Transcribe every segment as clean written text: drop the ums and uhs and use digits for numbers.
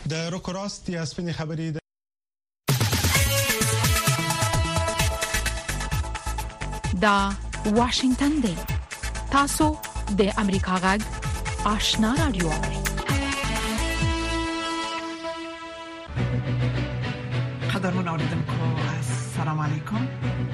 د روکراست یا سپینې خبرې دا واشنگتن دی. تاسو د امریکا غږ آشنا رادیو. قدرمن اوریدونکو السلام علیکم.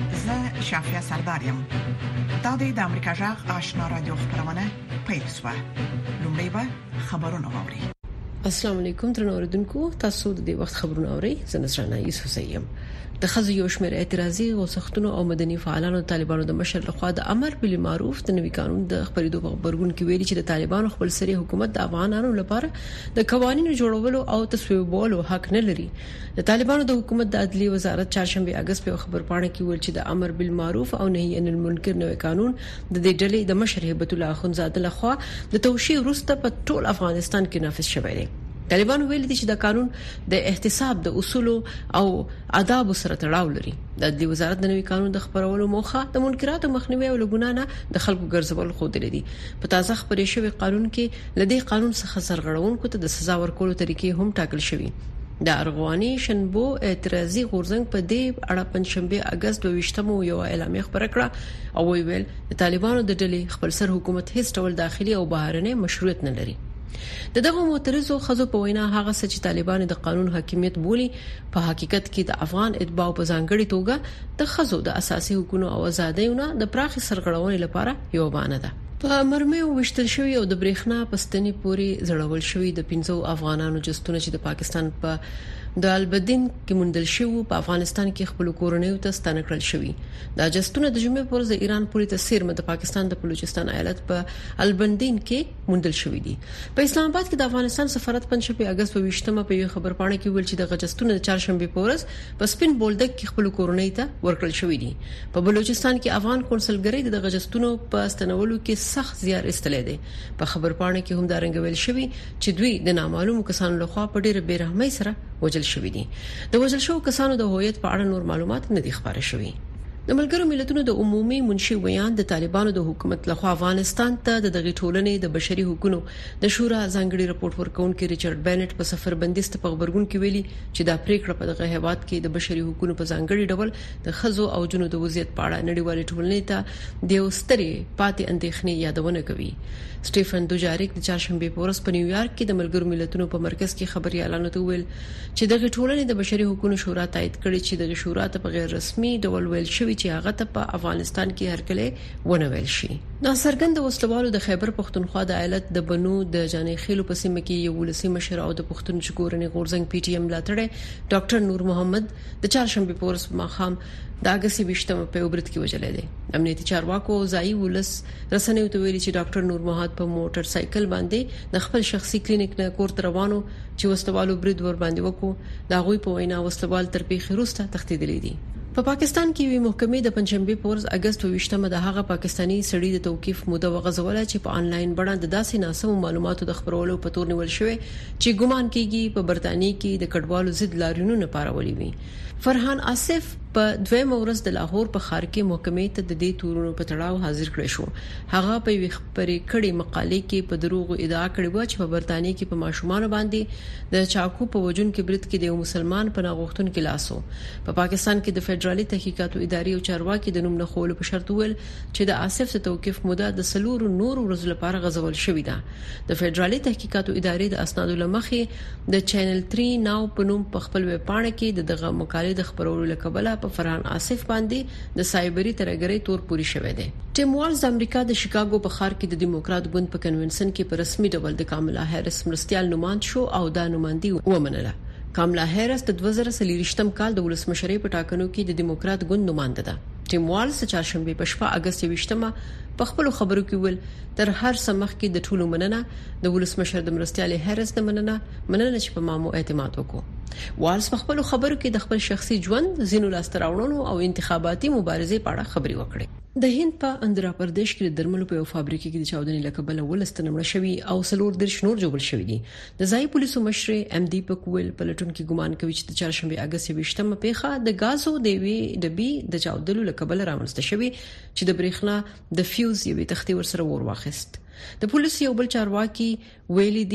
زه شافیا سردارم. دا د امریکا غږ آشنا رادیو خبرونه پیل شوه. لومړی به خبرونه واوري. السلام علیکم تر اوریدونکو، تاسو د دې وخت خبرونه اورئ. زه نصرانه یوسف سیم. د خزو یو شمېر اعتراضي غوښتنو او مدني فعالانو طالبانو د مشر لخوا د امر بالمعروف د نوي قانون د خبرېدو په خبرګون کې ویلي چې د طالبانو خپل سري حکومت د افغانانو لپاره د قوانینو جوړولو او تصویبولو حق نه لري. د طالبانو د حکومت د عدلي وزارت چهارشنبه اگست په خبرپاڼه کې ویل چې د امر بالمعروف او نهي عن المنکر نوي قانون د دې ډلې د مشر هیبت الله اخونزاده لخوا د توشیح وروسته په ټول افغانستان کې نافذ شوی دی. طالبان ویل دي چې د قانون د احتساب د اصول او آداب سره تړاو لري. د عدلي وزارت د نوي قانون د خبرولو موخه د منکراتو مخنیوي او لګونانه د خلکو ګرځول خو دي. په تازه خبرې شوی قانون کې لدی قانون څخه سرغړونکو ته د سزا ورکولو طریقې هم ټاکل شوی. د ارغواني شنبو اعتراضي غورځنګ په دې اړه پنځشنبه اگست 22 یو اعلامیه خبره کړه او ویل د طالبانو د ډلې خپل سر حکومت هیڅ ډول داخلي او بهرنی مشروعیت نه لري. دغه معترضو خزو په وینا هغه چې طالبان د قانون حاکمیت بولي په حقیقت کې د افغان اتباع په ځانګړي توګه د خزو د اساسي حقوقو او آزادیونو د پراخي سرغړونې لپاره یو بانه ده. په مرمه وشتل شوی او د برېښنا پستنی پوری زړول شوی د 15 افغانانو جستونه چې د پاکستان په د البدین کې مندل شوی په افغانستان کې خپل کورنیو ته ستانه کړل شوی. دا جستونه د جمعې پر د ایران پوری تاثیر مده پاکستان د بلوچستان ایالت په البندین کې مندل شوی دي. په اسلام آباد کې د افغانستان سفارت پنځشنبه اگست 22 په یو خبرپاڼه کې ویل چې د غجستونه د چهارشنبه پورز په سپین بولدک کې خپل کورنۍ ته ورکړل شوی دي. په بلوچستان کې افغان کونسلګری د غجستونو په استنولو کې سخت زیار استلې دي. په خبرپاڼه کې هم دا رنګ ویل شوی چې دوی د نامعلومو کسانو لخوا په ډېر بیرحمۍ سره وجل شوی دي. د وجل شو کسانو د هویت په اړه نور معلومات نه دي خبره شوی. د ملګرو ملتونو د عمومي منشي ویان د طالبانو د حکومت لخوا افغانستان ته د دغه ټولنې د بشري حقوقو د شورا ځانګړي رپورت ورکونکي ریچارډ بینټ په سفر بندیست په خبرګون کې ویلي چې دا پریکړه په دغه هیواد کې د بشري حقوقو په ځانګړي ډول د خزو او جنو د وضعیت په اړه نړیوالې ټولنې ته د اوستري پاتې اندېښنې یادونه کوي. سټيفن دوجاریک د چهارشنبه په ورځ په نیویارک کې د ملګرو ملتونو په مرکز کې خبري اعلان وکړ چې دغه ټولنې د بشري حقوقو شورا تایید کړي چې دغه شورا ته په غیر رسمي ډول ویل شوی چې هغه ته په افغانستان کې هرکله ونه ویل شي. ناصرګند وسلوالو د خیبر پختونخوا د ایالت د بنو د جانې خېلو په سیمه کې یو ولسی مشر او د پښتون ژغورنې غورځنګ پی ټی ایم لاتړې ډاکټر نور محمد د چهارشنبه په ورځ ماخام د اگست 22 په وبرت کې وجلې دي. امنیتي چارواکو ځای ولس رسنیو ته ویلي چې ډاکټر نور محمد په موټر سایکل باندې د خپل شخصي کلینیک نه کور ته روانو چې وسلوالو برید ور باندې وکړو. دا غوي په وینا وسلوال تر پیښې وروسته تښتیدلې دي. په پاکستان کې وی محکمې د پنځشنبه په ورځ اگست 22 د هغه پاکستانی سړي د توقيف موده وغځوله چې په انلاین بڼه د داسې ناسمو معلوماتو د خبرولو په تور نیول شوی چې ګومان کیږي په برتانیې کې د کډوالو ضد لاریونونو لپاره ولې وي. فرحان آصف په دویم ورځ د لاهور په ښار کې محکمې ته د دې تورونو په تړاو حاضر کړی شو. هغه په وی خبرې کړي مقالې کې په دروغ ادعا کړې و چې په برتانیې کې په ماشومان باندې د چاکو په وجون کې برید کې د یو مسلمان په ناغښتون کې لاسو. په پاکستان کې د فدرالي تحقیقاتو ادارې او چارواکي د نوم نه خولو په شرط ویل چې د آصف ته توقيف موده د سلور نور ورځې لپاره غځول شوې ده. د فدرالي تحقیقاتو ادارې د اسنادو لمخې د چینل 3 ناو په نوم په خپل ویب پاڼه کې دغه مقالې د خبرولو لکبله په فرحان آصف باندې د سایبری ترګری تور پوری شوه دی. ټیم والز د امریکا د شیکاګو په ښار کې د دیموکرات ګوند په کنونشن کې په رسمي ډول د کاملا هریس مرستيال نوماند شو او دا نوماندي ومنله. کاملا هریس د 2023م کال د ولسمشرۍ په ټاکنو کې د دیموکرات ګوند نوماند ده. ټیم والز د چهارشنبه په شپه اگست 22 په خپل خبرو کې ویل تر هر سمخ کې د ټولو مننه د ولسمشر د مرستيال هریس د مننه چې په مامو اعتماد وکړو. والز په خپل خبرو کې د خپل شخصي ژوند زینو لاستراوړنو او انتخاباتي مبارزې په اړه خبري وکړې. د هند په اندرا پردیش کې د درملو په یو فابریکه کې د چاودنې لکبل ولستنمړ شوی او سلور درش نور جوړ شوی دي. د ځای پولیسو مشر ام دی پکویل پلټون کې ګمان کوي چې د چهارشنبه اگست 22 پیښه د غازو د وی د بي د چاودلو لکبل رامنځته شوی چې د برېښنا د فیوز یوې تختې ورسره ور واخیست. د پولیسو یو بل چارواکي ویلي دي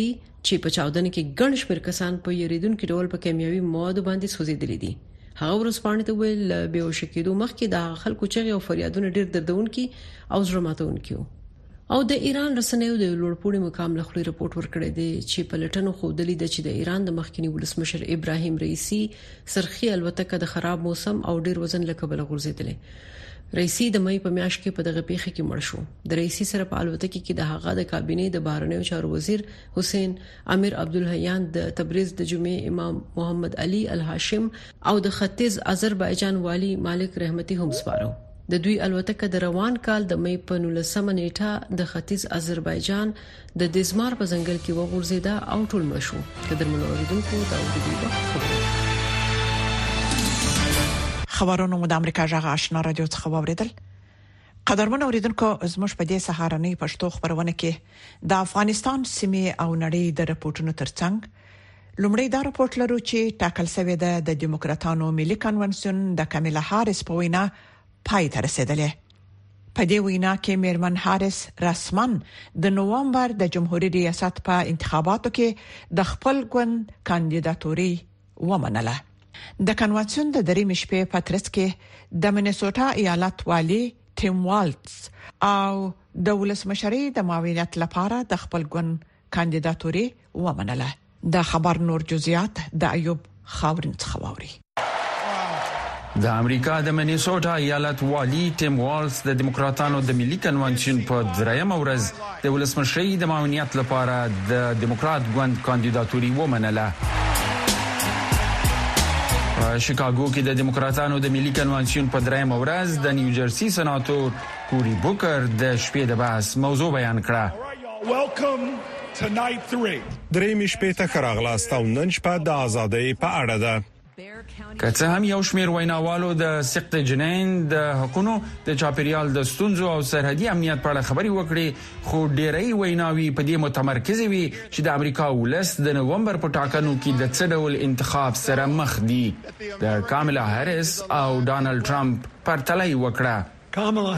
چې په چاودنه کې ګڼ شمېر کسان په یریدونکو ډول په کیمیاوي موادو باندې سوځېدلي دي. هغه ورسپانې ته ویل به وشکېدو مخکې د خلکو چغې او فریادونه ډېر دردونکي او زړه ماتونکي وو. او د ایران رسنیو د لوړپوړي مقام له خپل رپورت ورکړی دی چې په لټنو خودلی د چې د ایران د مخکنی ولسمشر ابراهیم رئیسی سرخی الوتکه د خراب موسم او ډیر وزن له کبله غورځیدلې. رئیسی د مې په میاشت کې په دغه پیښه کې مړ شو. د رئیسی سره په الوتکه کې د هغه د کابینې د بهرنیو چارو وزیر حسین امیر عبدالحیان، د تبریز د جمعې امام محمد علي الهاشم او د ختیځ آذربایجان والی مالک رحمتي هم سپارو. د دوی الوتکه د روان کال د مې په 19 نیټه د ختیځ آذربایجان د دزمار په ځنګل کې وغورځیده او ټول مړ شو. قدرمن اوریدونکو دا د دې وخت خبرونه مو د امریکا جغ آشنا رادیو څخه واوریدل. قدرمن اوریدونکو زموږ په دې سهارنۍ پښتو خبرونه کې د افغانستان سیمه او نړۍ د رپورټونو ترڅنګ لومړی دا رپورټ لرو چې ټاکل شوی د دیموکراتانو ملي کنونسیون د کاملا هاریس په وینا پای ته رسیدلې. په دې وینا کې میرمن هاریس رسمن د نوومبر د جمهوریت ریاست په انتخاباتو کې د خپل ګوند کاندیداتوري ومنله. د کنونسیون د درې مشپې په ترڅ کې د منیسوټا ایالت والی ټیم والټس او د ولسمشرۍ د معاونیت لپاره د خپل ګوند کاندیداتوري ومنله. د خبر نور جزئیات د ایوب خاورین څخه واوري. د امریکا د منیسوټا ایالت والی ټیم والټس د دیموکراتانو د ملي کنونسیون په درېمه ورځ د ولسمشرۍ د معاونیت لپاره د دیموکرات ګوند کاندیداتوري ومنله. په شیکاګو کې د دیموکراتانو د ملي کنونسیون په درېمه ورځ د نیوجرسي سناتور کوري بوکر د شپې د بحث موضوع بیان کړه. درې شپې ته خراغلاست او نن شپه د ازادۍ په اړه ده. که څه هم یو شمېر ویناوالو د سقط جنین د حقوقو د چاپیریال د ستونزو او سرحدي امنیت په اړه خبري وکړي، خو ډېری ویناوي په دې متمرکز وي چې د امریکا ولس د نوومبر په ټاکنو کې د څه ډول انتخاب سره مخ دي. د کاملا هاریس او ډانلډ ټرمپ پرتلای وکړه. کاملا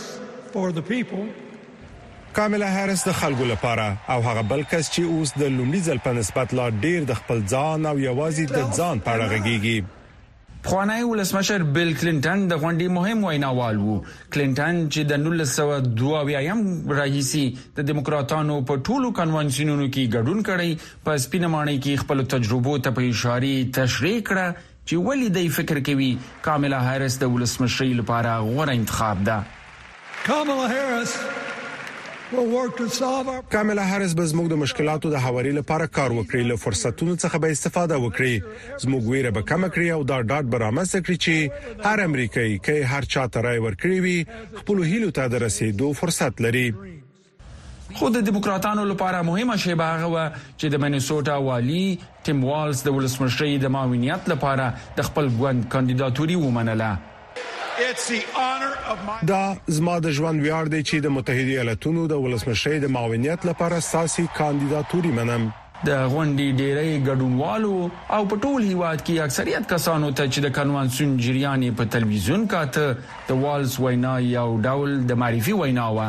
هاریس د خلکو لپاره او هغه بل کس چې اوس د لومړي ځل په نسبت لا ډیر د خپل ځان او یوازې د ځان په اړه غږیږي. پخوانی ولسمشر بیل کلینټن د غونډې مهم ویناوال وو. کلینټن چې د 1922 راهیسي د دیموکراتانو په ټولو کنونسیونونو کې ګډون کړی، په سپینه ماڼۍ کې خپل تجربو ته په اشاره تشریح کړه چې ولې د فکر کوي کاملا هاریس د ولسمشرۍ لپاره غوره انتخاب ده. کاملا هاریس به زموږ د مشکلاتو د حواري لپاره کار وکړي، له فرصتونو څخه به استفاده وکړي، زموږ ویره به کم کړي او دا ډاډ به رامنځته کړي چې هر امریکایي کې هر چا ته رائے ورکړي وي خپل هیلو ته د رسیدو فرصت لري. خو د دیموکراتانو لپاره مهمه شی به هغه و چې د منیسوټا والی ټیم والټس د ولسمشرۍ د معاونیت لپاره د خپل ګوند کاندیداتوري ومنله. دا زما د ژوند ویاړ دی چې د متحده ایالاتونو د ولسمشرۍ د معاونیت لپاره ساسي کاندیداتوري منم. د غونډې ډېری ګډونوالو او په ټول هیواد کې اکثریت کسانو ته چې د کنونسیون جریان په تلویزیون کاته د والټس وینا یو ډول د معرفي وینا و.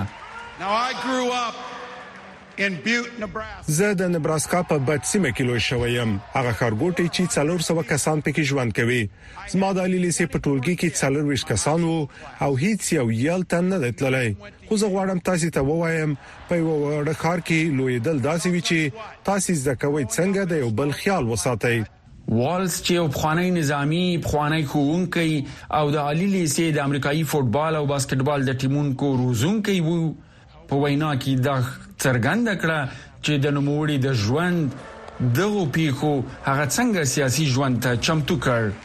زه د نبراسکا په بټسیمه کې لوی شوم. هغه ښارګوټی چې 400 کسان پکې ژوند کوي. زما د لیسې په ټولګي کې 420 کسان وو او هیڅ یو یلته نه تللی. خو زه غواړم تاسو ته ووایم په یو وړ ښار کې لوی دل داسې وی چې تاسو ځکوي څنګه د یو بل خیال وساتئ. والټس چې یو پخوانی نظامی پخوانی ښوونکی او د عالی لیسې د امریکایي فوتبال او باسکټبال د ټیمونکو روزونکی وو، په وینا کې دا څرګنده کړه چې د نوموړي د ژوند دغه پیښو هغه څنګه سیاسي ژوند ته چمتو کړ.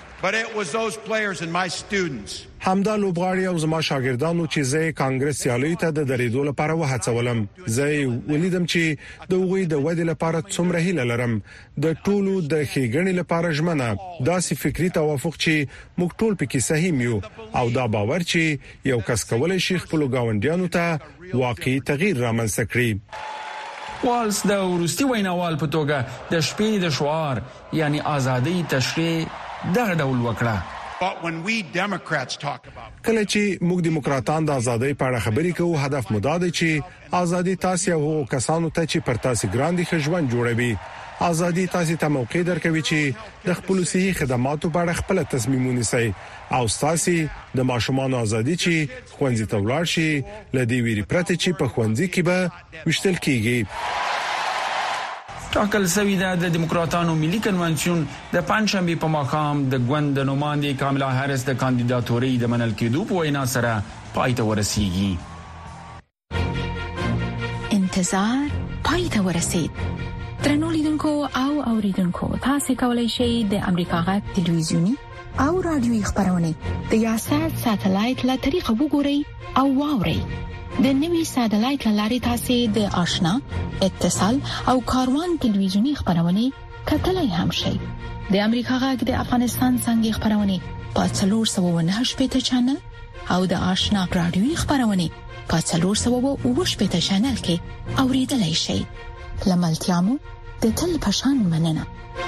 همدا لوبغاړي او زما شاګردانو چې زه کانګرس سیالي ته د درېدو لپاره وهڅولم. زه ولیدم چې د وګړي د ودې لپاره څومره هیله لرم، د ټولو د ښېګڼې لپاره ژمنه، داسې فکری توافق چې موږ ټول پکې سهیم یو او دا باور چې یو کس کولای شي خپل ګاونډیانو ته واقعي تغییر رامنځته کړي. والټس د وروستي ویناوال په توګه د شپې د شعار یعنی ازادي تشریح دغه ډول وکړه. کله چې موږ دیموکراتان د ازادۍ په اړه خبرې کوو هدف مو دا دی چې ازادي تاسو او کسانو ته چې پر تاسو ګران دي ژوند جوړوي. ازادي تاسو ته موقع درکوي چې د خپل صحي خدماتو په اړه خپل تصمیم ونیسئ او تاسو د ماشومان ازادي چې خوندې ته ولاړ شي لدی ویری پرته چې په خوندې کې به وشتل کیږي. ټاکل شوی د دیموکراتانو ملي کنوانسیون د پنځشنبه په ماښام د ګوند نوماندې کاملا هریس د کاندیداتوري د منل کېدو په وینا سره پای ته ورسیږي. انتظار پای ته ورسید. ترنو لیدونکو او اوریدونکو تاسو کولی شئ د امریکا غږ ټلویزیونی او رادیوي خبرونه د یاشات ساتلایت له طریقو وګورئ او واورئ. د نوي ساتلایت لارې تاسو د آشنا اتصال او کاروان ټلویزیونی خبرونه کتلای هم شئ. د امریکا غږ د افغانستان څنګه خبرونه په 398 چینل او د آشنا رادیوي خبرونه په 408 چینل کې اوریدلای شئ. لملتيامو د تل پشان مننه.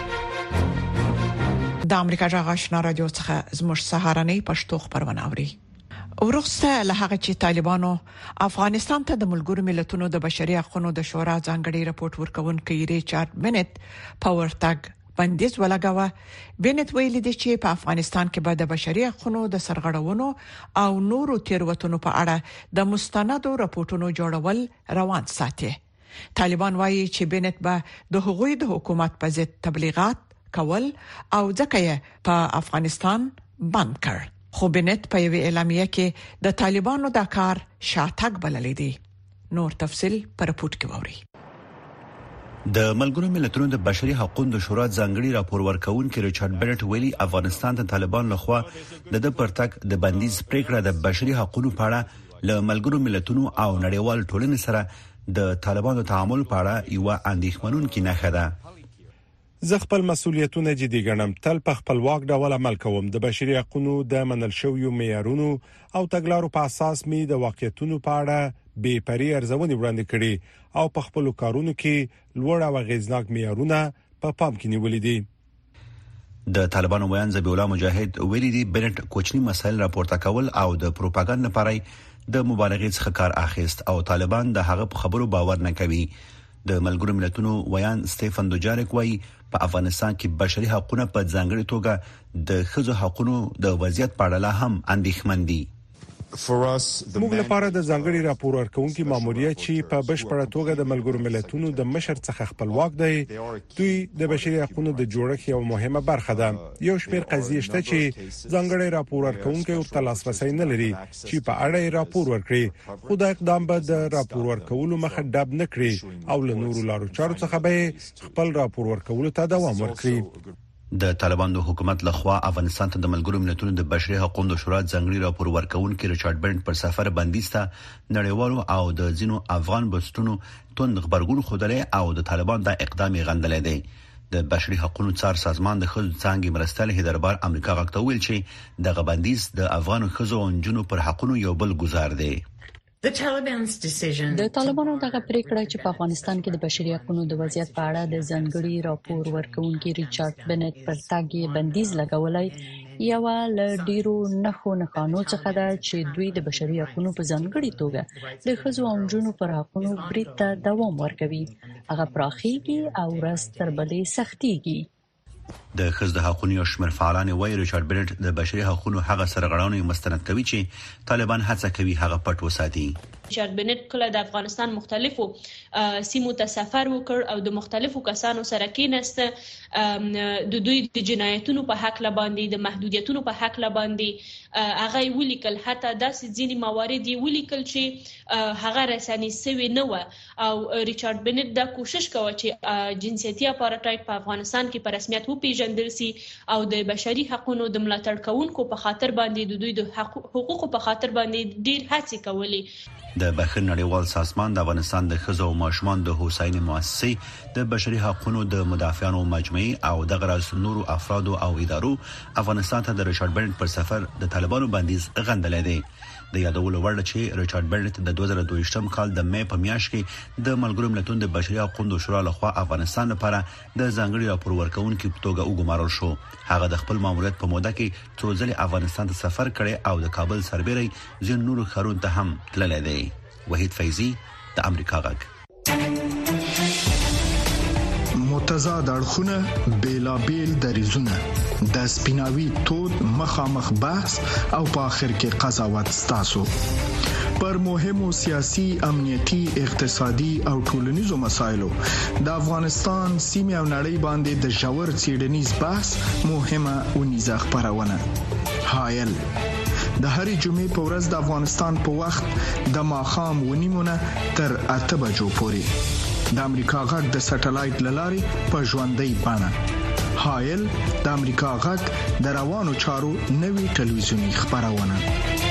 د امریکا جغ آشنا رادیو څخه زموږ سهارنۍ پښتو خبرونه اوري. ورسته له هغه چې طالبانو افغانستان ته د ملګرو ملتونو د بشري حقوقو د شورا ځانګړي رپورت ورکونکي ریچارډ بنت پاور ټاګ بندیز ولګاوه. بنت ویلي دی چې په افغانستان کې به د بشري حقوقو د سرغړونو او نورو تیروتنو په اړه د مستندو رپورټونو جوړول روان ساتي. طالبان وایي چې بنت به د حقوقي د حکومت په ضد تبلیغات کول او ځکه په افغانستان بند کړ. خو بنت په یوه اعلامیه کې د طالبانو د کار شاتګ بللی دی. نور تفصیل پر رپورت کې ووري. د ملګرو ملتونو د بشري حقوقو د شورا ځانګړي راپور ورکونکي ریچارډ بنت ویلي افغانستان ته طالبان لخوا د پرتګ د بندیز پریکړه د بشري حقوقو په اړه له ملګرو ملتونو او نړیوال ټولنې سره د طالبانو تعامل په اړه یو اندېښمنونکې نښه ده. زه خپل مسؤلیتونه جدي ګڼم. تل په خپلواک ډول عمل کوم. د بشري حقوقو د منل شویو معیارونو او تګلارو په اساس می د واقعیتونو په اړه بې پرې ارزونه وړاندې کړي او په خپل کارونو کې لوړ او غیرزناک معیارونه په پام کې نیولې دي. د طالبانو ویان ذبیح الله مجاهد ویلي دی بنت کوچني مسایل راپورته کول او د پروپاګاندا لپاره د مبالغې څخه کار اخیست او طالبان د هغه په خبرو باور نه کوي. د ملګرو ملتونو ویان سټيفن دوجارک وایي په افغانستان کې بشري حقوقونه په ځانګړي توګه د ښځو حقوقو د وضعیت په اړه هم اندېښمن دي. موږ لپاره د ځانګړي راپور ورکونکي ماموریت چې په بشپړه توګه د ملګرو ملتونو د مشر څخه خپلواک دی دوی د بشري حقوقو د جوړښت یو مهمه برخه ده. یو شمېر قضیې شته چې ځانګړي راپور ورکونکي ورته لاسرسي نه لري چې په اړه راپور ورکړي. خو دا اقدام به د راپور ورکولو مخه ډب نه کړي او له نورو لارو چارو څخه به خپل راپور ورکولو ته دوام ورکړي. د طالبانو حکومت لخوا افغانستان ته د ملګرو ملتونو د بشري حقوقو د شورا ځانګړي راپور ورکونکي ریچارډ بنت پر سفر بندیز ته نړیوالو او د ځینو افغان بستونو توند خبرګون خوده او د طالبان د اقدام غندلې دي. د بشري حقوقو څار سازمان د خځو څنګه مرستل هدربار امریکا غوښتل چې د غبندیز د افغان خځو او جنونو پر حقوقو یو بل گزار دی. د طالبانو دغه پریکړه چې په افغانستان کې د بشري حقوقو د وضعیت په اړه د ځانګړي راپور ورکونکي ریچارډ بنت پر تاګي بندیز لګولای یو ل ډیرو نښانو څخه ده چې دوی د بشري حقوقو په ځانګړي توګه د خځو او جنونو پر حقوقو برید ته دوام ورکوي. هغه پراخیږي او ورځ تر بلې سختيږي. د خځو حقوقو شمیر فعالان وایي ریچارډ بنت د بشري حقوقو هغه سرغړونې مستند کوي چې طالبان هڅه کوي هغه پټ وساتي. ریچارډ بنت کله د افغانستان مختلفو سیمو ته سفر وکړ او د مختلفو کسانو سره کېناست د دوی د جنایتونو په حق لباندې د محدودیتونو په حق لباندې هغه ولیکل. حتی داسې ځینی موارد ولیکل چې هغه رسنۍ سوي نه و او ریچارډ بنت دا کوشش کوي چې جنسيتي اپارټایډ په افغانستان کې په رسمیت وپیژندل سي او د بشري حقوقو د ملاتړ کوونکو په خاطر باندې د دوی د حقوقو په خاطر باندې ډیر هڅې کولې. د بخښنې نړیوال سازمان د افغانستان د خځو او ماشومان د هوساینې مؤسسې د بشري حقوقو د مدافعانو مجموعه او د غراس نورو افراد او ادارو افغانستان ته د ریچارډ بنت پر سفر د طالبانو بندیز غندلې دي. د یادولو وړ چې ریچارډ برنټ د 2022م کال د مې په میاشت کې د ملګرو ملتونو د بشري حقوقو شورا لخوا افغانستان لپاره د ځانګړي راپور ورکونکو په توګه وګمارل شو. هغه د خپل ماموریت په موده کې څو ځله افغانستان ته سفر کړي او د کابل سربېري ځین نورو ښارونو ته هم تللی دی. وحید فیضی د امریکا غږ. متضاد اړخونه بیلابیل دریزونه د سپیناوي تود مخامخ بحث او په اخر کې قضاوت ستاسو پر مهمو سیاسي، امنیتي، اقتصادي او ټولنیزو مسایلو د افغانستان سیمه او نړۍ باندې د ژور څېړنیز بحث مهمه ونیزه خبرونه. حایل د هرې جمعې په ورځ د افغانستان په وخت د ماښام 9:30 تر 8 بجو پورې د امریکا غږ د سټلایټ لارې په ژوندۍ بڼه. حایل د امریکا غږ د روانو چارو نوي ټلویزیونی خبرونه.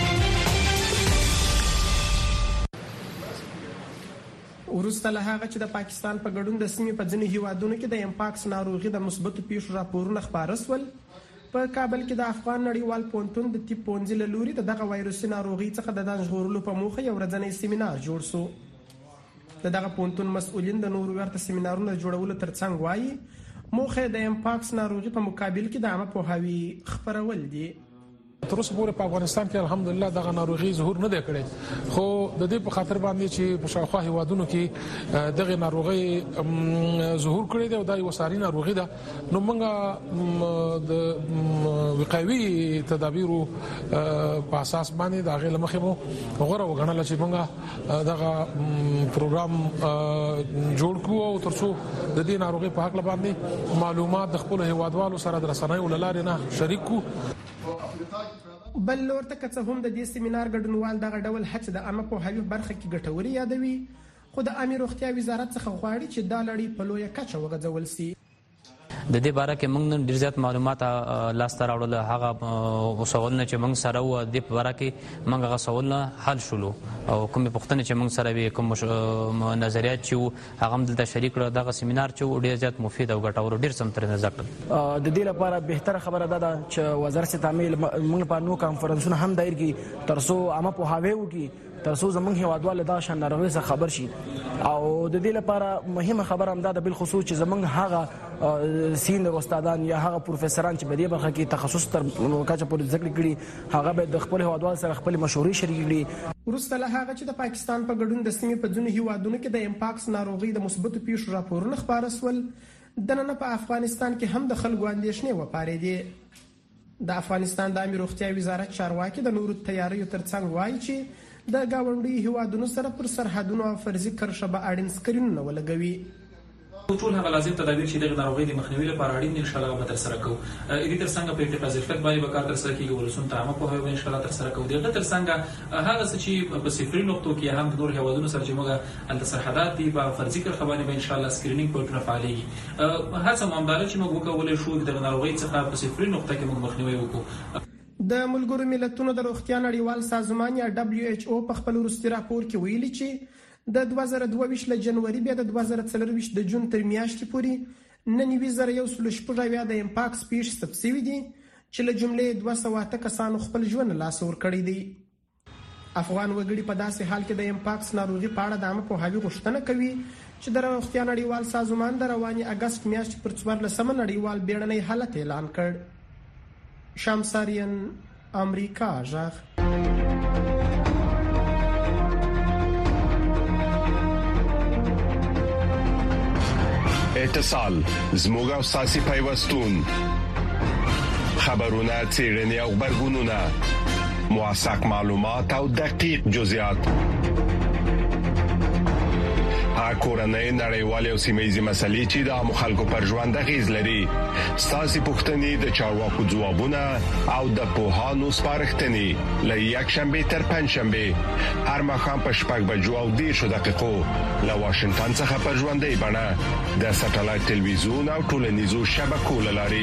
ورسته له هغه چې د پاکستان په ګډون د سیمې په ځینې هیوادونو کې د امپاکس ناروغي د مثبتو پیښو راپورونه خبره شول، په کابل کې د افغان نړیوال پونتون د طب پونځي له لوري دغه وایروسي ناروغي څخه د ځان ژغورلو په موخه یو ورځنی سیمینار جوړ شو. دغه پونتون مسؤلین د نورو ورته سیمینارونو جوړولو ترڅنګ وایي موخه د امپاکس ناروغي په مقابل کې د عامه پوهاوی خبرول دي. تر اوسه پورې په افغانستان کې الحمدلله دغه ناروغي ظهور نه دی کړی، خو د دې په خاطر باندې چې په شاوخوا هیوادونو کې دغه ناروغي ظهور کړی دی او دا یو ساري ناروغي ده، نو موږ د وقایوي تدابیرو په اساس باندې د هغې له مخې مو غوره وګڼله چې موږ دغه پروګرام جوړ کړو او تر څو د دې ناروغي په حق باندې معلومات د خپل هیوادوالو سره د رسنیو له لارې نه شریک کړو. بل لور ته که څه هم د دې سیمینار ګډونوال دغه ډول هڅې د عامه پوهاوي برخه کې ګټورې یادوي، خو د عامه روغتیا وزارت څخه غواړي چې دا لړۍ په لویه کچه وغځول شي. د دې باره کې موږ نن ډیر زیات معلومات لاسته راوړل. هغه سوالونه چې موږ سره و د په باره کې موږ هغه سوالونه حل شولو او کوم پوښتنې چې موږ سره وي، کوم نظریات چې هغه هم دلته شریک کړل. دغه سیمینار چې ډیر زیات مفید او ګټور ډیر سم ترې نظر کړل. د دې لپاره بهتره خبره ده چې وزارت تعمیل موږ په نو کانفرنسونه هم دایر کی ترڅو عامه پوهاوی وکړي، ترڅو زموږ هیوادوال دا شان ناروغي څخه خبر شي. او د دې لپاره مهمه خبره هم ده بالخصوص چې زموږ هغه سینر استادان یا هغه پروفیسوران چې په دې برخه کې تخصص تر کچه پورې ذکر کړي، هغه به د خپل هیوادوال سره خپل مشورې شریک کړي. ورسته له هغه چې د پاکستان په ګډون د سیمې په ځینو هیوادونو کې د امپاکس ناروغي د مثبتو پیښو راپورونه خبره شول، دننه په افغانستان کې هم د خلکو اندېښنې وپارېدې. د افغانستان د عامه روغتیا وزارت چارواکي د نورو تیاریو ترڅنګ وایي چې د گاونډي هیوادونو سره پر سرحدونو او فرضي کرښه به اړین سکرینونه ولګوي. ټول هغه لازم تدابیر چې د ناروغي د مخنیوي لپاره اړین دي ان شاء الله به تر سره کوو. دې ترڅنګ په ارتقا ظرفیت باندې به کار تر سره کیږي، ولسون ته عامه پوهاوی ان شاء الله تر سره کوو. دغه ترڅنګ هغه چې په صفري نقطو کې هم د نور هیوادونو سره چې موږ انت سرحدات دي په فرضي کرښه باندې به ان شاء الله سکرینینګ پروګرام فعاليږي. هڅه مهمه چې موږ وکولای شو د ناروغي څخه په صفري نقطه کې موږ مخنیوي وکړو. د ملګرو ملتونو د روغتیا نړیوال سازمان یا WHO په خپل وروستي راپور کې ویلي چې د 2022 له جنوري بیا د 2024 د جون تر میاشتې پورې 9116 د امپاکس پیښې ثبت شوي دي چې له جملې 208 کسانو خپل ژوند لاس ور کړی دی. افغان وګړي په داسې حال کې د امپاکس ناروغي په اړه د عامه پوهاوي غوښتنه کوي چې د روغتیا نړیوال سازمان د رواني اگست میاشتې پر 14 نړیوال بیړنی حالت اعلان کړ. شمساریان امریکا ژغ. اتصال زموږ او ساسي پیوستون خبرونه چیرنی او خبرګونونه موثق معلومات او دقیق جزئیات کورنۍ نړیوال او سیمایي مسلې چې د خلکو پر ژوند غیز لري. ساسي پښتني د چارواکو ځوابونه او د پوهانو سپارښتنې لې یک شنبه تر پنځ شنبه هر مخام په شپږ بجو او 10 دقیقو له واشنگټن څخه پر ژوندۍ بڼه د ساتلایت ټلویزیون او ټولنیزو شبکو لاري.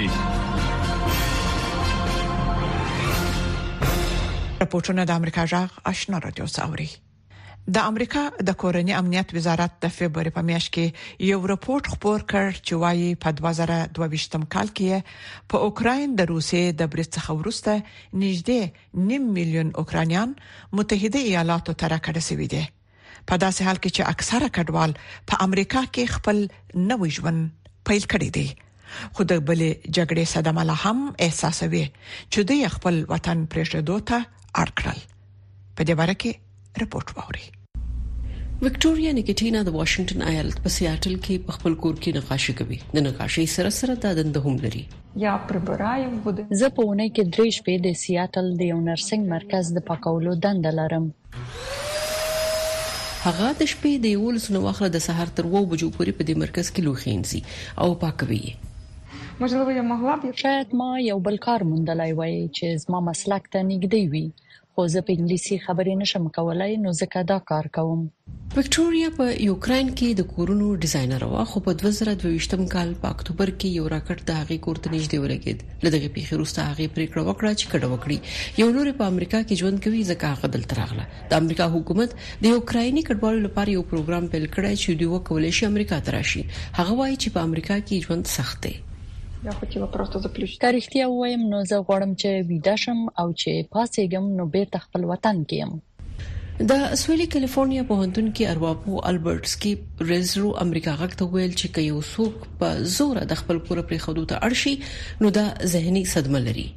راپورټونه د امریکا جغ آشنا رادیو څاوري. د امریکا د کورنۍ امنیت وزارت د فبراير په میاشت کې یو راپور خپور کړ چې وايي په 2022م کال کې په اوکراین د روسیې د برید څخه وروسته نږدې 9 میلیون اوکرانیان متحده ایالاتو ته راکړل دي. په داسې حال کې چې اکثره کډوال په امریکا کې خپل نوې ژوند پیل کړی دی. خو د بلې جګړې صدمه لا هم احساسوي چې دوی خپل وطن پرېښودو ته اړ کړل. په دې باره کې رپورت واوري. وکټوريا نیکټینا د واشنگټن ایالت په سیاتل کې په خپل کور کې نقاشي کوي. د نقاشي سره سره د دنده هم لري. زه په ونې کې 3 شپې د سیاتل د یو نرسنګ مرکز د پاکولو دنده لرم. هغه د شپې د 11 واخله د سحر تر 2 بجو پورې په دې مرکز کې لوخینځي او پاکوي. شاید ما یو بل کار موندلای وای چې زما مسلک ته نږدې وي. خو زه په انګلیسي خبرې نشم کولای نو ځکه دا کار کوم. وکټوريا په یوکرين کې د کورونو ډیزاینر وا خو په 2022م کال په اکتوبر کې یو راکټ د هغې کور ته نږدې ولګید. لدغه پیښې وروسته هغې پریکړه وکړه چې کډه وکړي. یو نور په امریکا کې ژوند کوي ځکه هغه دلته راغله. د امریکا حکومت د یوکرایني کډوالو لپاره یو پروګرام پیل کړی چې دوی وکولای شي امریکا ته راشي. هغه وایي چې په امریکا کې ژوند سخت دی. کاریختیا وایم نو زه غواړم چې ویده شم او چې پاسېږم نو بیرته خپل وطن کې يم. د سویلي کالیفورنیا په هندون کې ارواپو البرټسکي ریزرو امریکا غاکته ویل چې یو څوک په زور د خپل کور پرې خودو ته اړشي نو دا ذهني صدمه لري.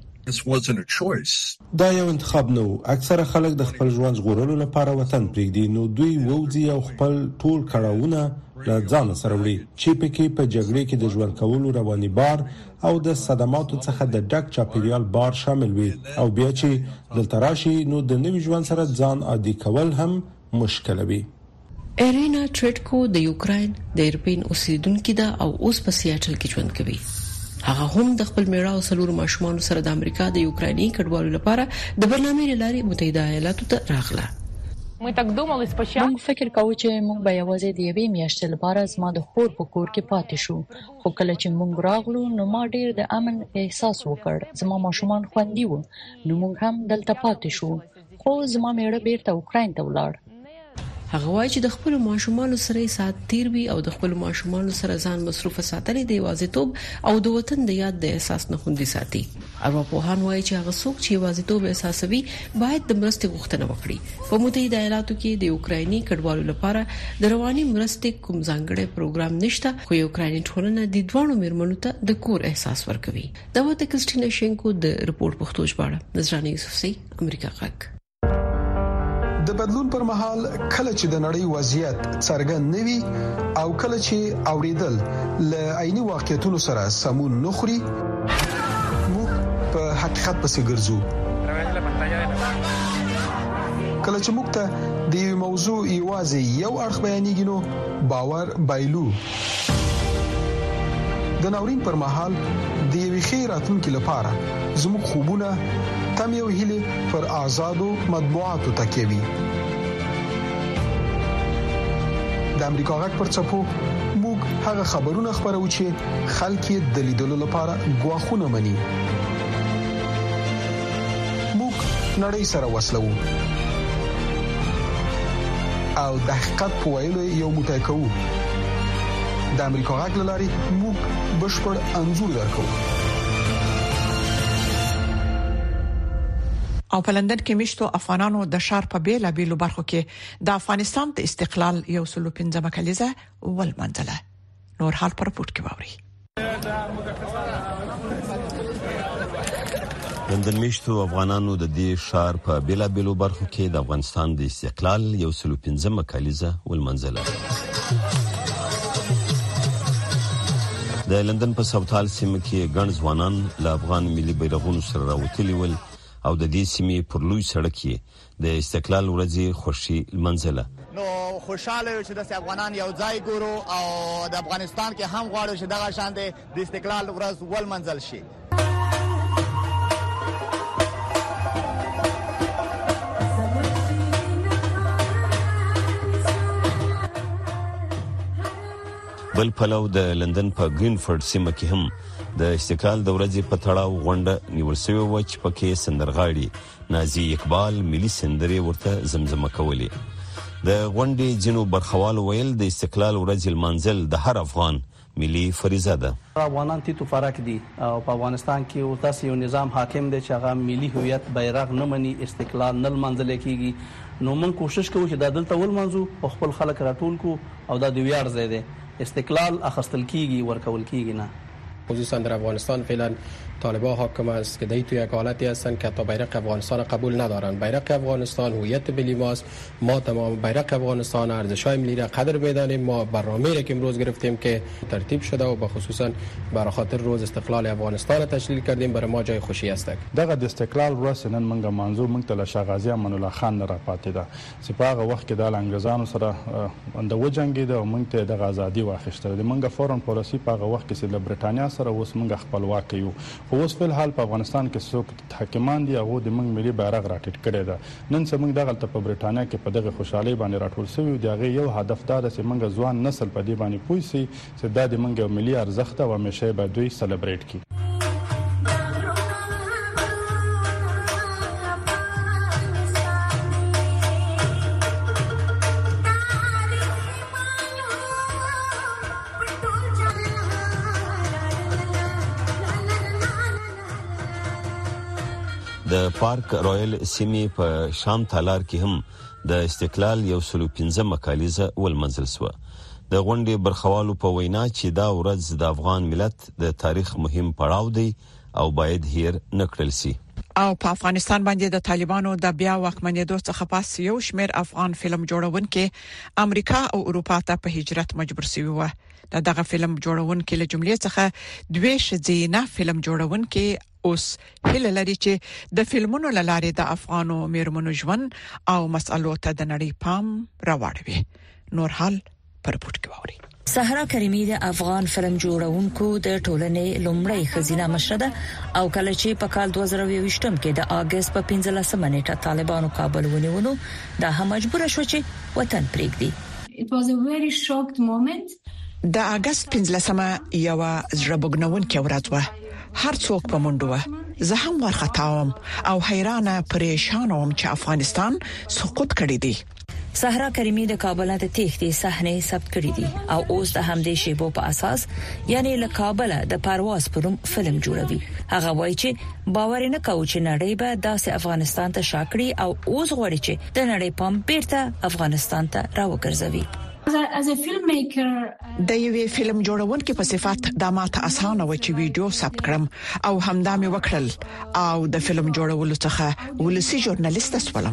دا یو انتخاب نو. اکثره خلک د خپل ژوند ژغورلو لپاره وطن پرېږدي نو دوی ووځي او خپل ټول کړهونه له ځان سره وړي چې پکې په جګړې کې د ژوند کولو رواني بار او د صدماتو څخه د ډک چاپیریال بار شامل وي او بیا چې دلته راشي نو د نوي ژوند سره ځان عادي کول هم مشکل وي. ارینا ټریټکو د یوکرين د ایرپین اوسیدونکو ده او اوس په سیاتل کې ژوند کوي. هغه هم د خپل میړه او سلور ماشومان سره د امریکا د یوکرایني کډوالو لپاره د برنامې لاري متحده ایالاتو ته راغله. موږ فکر کوو چې موږ به یوازې د یوې میاشتې لپاره زما د خور په کور کې پاتې شو. خو کله چې موږ راغلو نو ما ډیر د امن احساس وکړ. زما ماشومان خوندي وو نو موږ هم دلته پاتې شو. خو زما میړه بیرته اوکراین ته ولاړ. هغه وایي چې د خپل ماشومان سره سات تیر وي او د خپل ماشومان سره ځان مصروف ساتل د یوازیتوب او د وطن د یاد د احساس نه خوندي ساتي. ارواپوهان وایي چې هغه څوک چې یوازیتوب احساسوي باید د مرستې غوښتنه وکړي. په متحده ایالاتو کې د یوکرایني کډوالو لپاره د رواني مرستې کوم ځانګړی پروګرام نشته خو یوکرایني ټولنه د دوه میرمنو ته د کور احساس ورکوي. دا وته کریسټینا شینکو د رپورت پښتو ژباړه نظرانه یوسفزئی امریکا غک. د بدلون پر مهال کله چې د نړۍ وضعیت څرګند نوي او کله چې اوریدل ل عیني واقعیتونو سره سمون نخري موږ په حقیقت پسې ګرځو. کله چې موږ ته د موضوع یوازې یو اړخ بیانېږي نو باور بایلو. د ناورین پر مهال د یوې خیراتونکو لپاره زموږ خوبونه تم یو هیله پر آزادو مطبوعاتو تکیوي. د امریکا غږ پر چپو موږ هغه خبرونه خبرو چې خلک د لیدلو لپاره غواخونه مني. موږ نړۍ سره وصلو او د حقیقت په ویلو یو موټی کوو. د امریکا غږ لاري موږ بشپړ انځور درکو. او په لندن کې مشتو افغانانو د شهر په بیلا بیلو برخو کې د افغانستان د استقلال 115 کلیزه ول منځله. نور حال پر پورت کې باوري. لندن مشتو افغانانو د دې شهر په بیلا بیلو برخو کې د افغانستان د استقلال 115 کلیزه ول منځله. د لندن په ساوثهال سیمه کې ګڼ ځوانان له افغان ملي بیرغونو سره راوتلي ول او د دې سیمې پر لوی سړک کې د استقلال ورځې خوشي منځله. نو خوشاله یو چې د افغانان یو ځای ګورو او د افغانستان کې هم غواړو چې دغه شان د استقلال ورځ ول منځل شي. بل پلو د لندن په گرینفورد سیمه کې هم د استقلال د ورځې په تړاو غونډه نیول شوې و چې پکې سندرغاړي نازي اقبال ملي سندرې ورته زمزمه کولې. د غونډې ځینو برخوالو ویل د استقلال ورځ المنزل د هر افغان ملي فریضه ده. افغانان تیتو فرق دي او په افغانستان کې او تاسو یو نظام حاکم دی چې هغه ملي هویت بیرغ نه مني، استقلال نه منځل کیږي. نو موږ کوشش کوو چې د دلته ول منځو او خپل خلک راټول کو او د ویاړ ځای دی. استقلال اخستل کیږي ورکول کیږي نه. خصوصا در افغانستان فعلا طالبان حاکم است که در توی یک حالتی هستند که حتی بیرق افغانستان قبول ندارند. بیرق افغانستان هویت ملی ماست. ما تمام بیرق افغانستان ارزش‌های ملی را قدر می‌دانیم. ما برنامه‌ای که امروز گرفتیم که ترتیب شده و خصوصا برای خاطر روز استقلال افغانستان تشکیل کردیم، برای ما جای خوشی است. دغه د استقلال ورځ نن منګه منظور منګ ته شاغازی امان الله خان را پاتې ده. سپاغه وخت کې د انګريزانو سره د وجنګید او منګ ته د ازادي واخیسته. د منګه فورن پالیسی په وخت کې د برټانیا سره اوس منګه خپلواک یو. اوس په حال په افغانستان کې څوک حاکمان دي هغه د منګ ملي بیرغ راټیټ کړی ده. نن څنګه دغه په برټانیا کې په دغه خوشحالي باندې راټول شوی دی. هغه یو هدف دا چې منګه ځوان نسل په دې باندې پوي سي چې د منګه ملي ارزښت او همیشه به دوی سلیبریټ کړي. د پارک رویل سیمې په شام تالار کې هم د استقلال 115 کالیزه ولمنځل شو. د غونډې برخوالو په وینا چې دا ورځ د افغان ملت د تاریخ مهم پړاو دی او باید هیر نکړل شي. او په افغانستان باندې د طالبانو د بیا واکمنېدو څخه پس یو شمېر افغان فلم جوړونکي امریکا او اروپا ته په هجرت مجبور شوي و. دغه فلم جوړونکي له جملې څخه دوه شذینه فلم جوړونکي اوس هله لري چې د فلمونو لاره د افغانو میرمنو ژوند او مسالو ته د نړۍ پام راوړي. نور حال پر پورت کوي. سحرا کریمی د افغان فلم جوړونکو د ټولنې لومړی خزینه مشره او کله چې په کال 2020 کې د اگست په 15 نیټه طالبانو کابل ونیولو دا هم مجبور شو چې وطن پرېږدي. It was a very shocked moment. د اگست 15 یو زړبګنونکې ورځ و. هر څوک په منډه و. زه هم ورختاوم او حیرانه پریشان وم چې افغانستان سقوط کړی دی. سحرا کریمی د کابل ته تېښتې صحنه ثبت کړې دي او اوس د همدې شیبو په اساس یعنی له کابل د پرواز پروم فلم جوړوي. هغه وایي چې باور نه کوي چې نړۍ به داسې افغانستان ته شاکړي او اوس غواړي چې د نړۍ پام بیرته افغانستان ته راوګرځوي. As a filmmaker د یوې فلم جوړونکي په صفت د ماته اسانه و چې ویډیو ثبت کړم او همدا مې وکړل او د فلم جوړولو څخه ولسی ژورنالیست اسولم.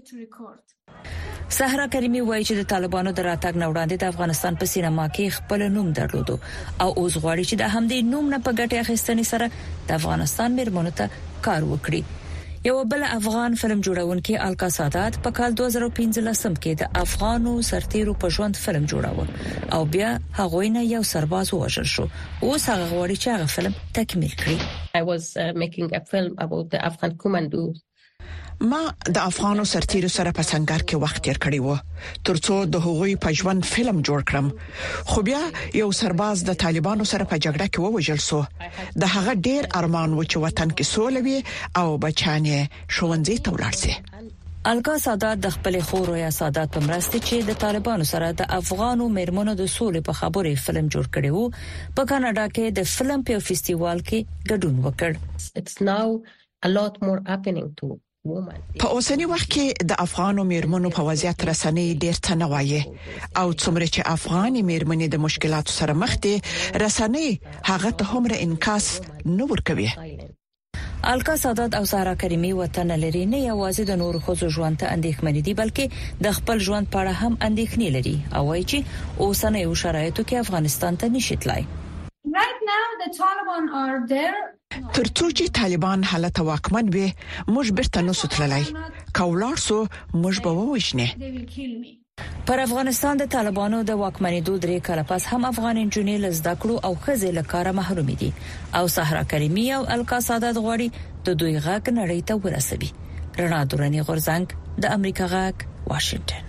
سحرا کریمی وایي چې د طالبانو د راتګ نه وړاندې د افغانستان په سینما کې خپل نوم درلودو او اوس غواړي چې د همدې نوم نه په ګټه اخیستنې سره د افغانستان میرمنو ته کار وکړي. یو بل افغان فلم جوړونکي الکا سادات په کال 2015 کې د افغانو سرتیرو په ژوند فلم جوړاوه او بیا هغه نه یو سرباز وژل شو. اوس هغه غواړي چې هغه فلم تکمیل کړي. I was making a film about the Afghan commandos. ما د افغانو سرتیرو سره په سنگر کې وخت تیر کړی و ترڅو د هغوی په ژوند فلم جوړ کړم. خو بیا یو سرباز د طالبانو سره په جګړه کې ووژل شو. د هغه ډیر ارمان و چې وطن کې سوله وي او بچانه ښوونځي ته ولاړ شي. الکا سادات د خپل خور یا سادات په مرسته چې د طالبانو سره د افغانو میرمنو د سولې په خبرې فلم جوړ کړی وو په کاناډا کې د فلم په فیسټیوال کې ګډون وکړ. It's now a lot more happening to په اوسنی وخت کې د افغانو میرمنو په وضعیت رسنۍ ډېر څه نه وایي او څومره چې افغاني میرمنې د مشکلاتو سره مخ دي رسنۍ هغه ته هم انعکاس نه ورکوي. الکا سادات او سحرا کریمی وطن لري نه یوازې د نور خو ژوند ته اندېښمن دي بلکې د خپل ژوند په اړه هم اندېښنې لري او وایي چې اوسنۍ شرایطو کې افغانستان ته نشي تلای. Right now the Taliban are there. ترڅو چې طالبان حالت واکمن وي موږ بیرته نو ستللای کولار سو موږ به وښنه. پر افغانستان د طالبانو د واکمنېدو درې کاله پس هم افغان انجونې لزده کړو او خزې له کاره محروم دي او سحرا کریمی او الکا سادات غواړي د دوی غږ نړۍ ته ورسوي. رڼا دورانی غورزنګ د امریکا غږ واشنگټن.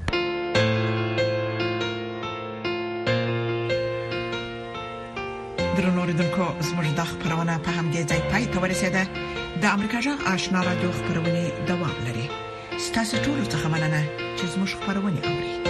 درنو ریدونکو زموږ د خبرونه په همدې ځای پای ته ورسیده. د امریکا جغ آشنا رادیو خبرونه دوام لري. ستاسو ټول څه مننه چې زموږ خبرونه اوري.